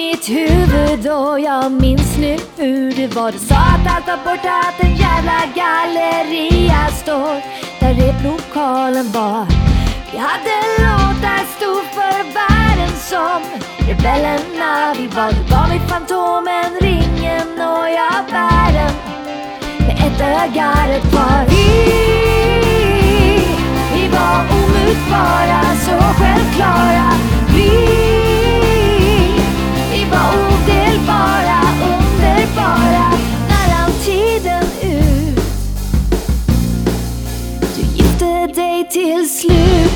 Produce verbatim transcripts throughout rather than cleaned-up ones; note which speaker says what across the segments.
Speaker 1: mitt huvud och jag minns nu hur det var. Du sa att allt var borta, att en jävla galleria står där replokalen var. Vi hade låtar stod för världen som rebellerna vi var. Du gav mig Fantomen, ringen och jag världen med ett öga ett par. Vi, vi var omutbara, så självklara. Vi, vi var odelbara, underbara. När rann tiden ut, du gifte dig till slut.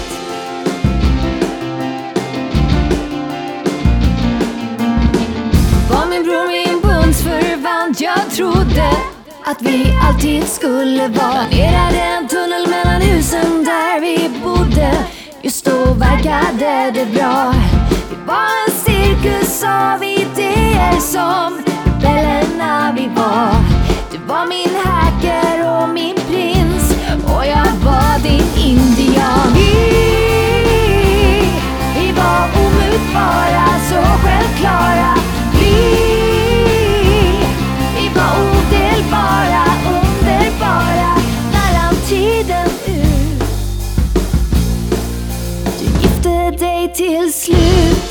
Speaker 1: Var min bror, min bundsförvant. Jag trodde att vi alltid skulle vara. Planerade en tunnel mellan husen där vi bodde. Just då verkade det bra. Vi var en cirkus av idéer som rebellerna vi var. Du var min hacker och min prins och jag var din indian. Vi, vi var omutbara, så självklara. Vi, vi var odelbara, underbara. När rann tiden ut, du gifte dig till slut.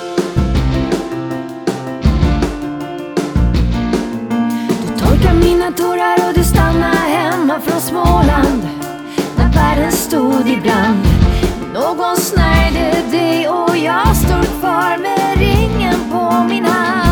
Speaker 1: Du torkar mina tårar och du stannar hemma från Småland när världen stod i brand. Någon snärjde dig och jag stod kvar med ringen på min hand.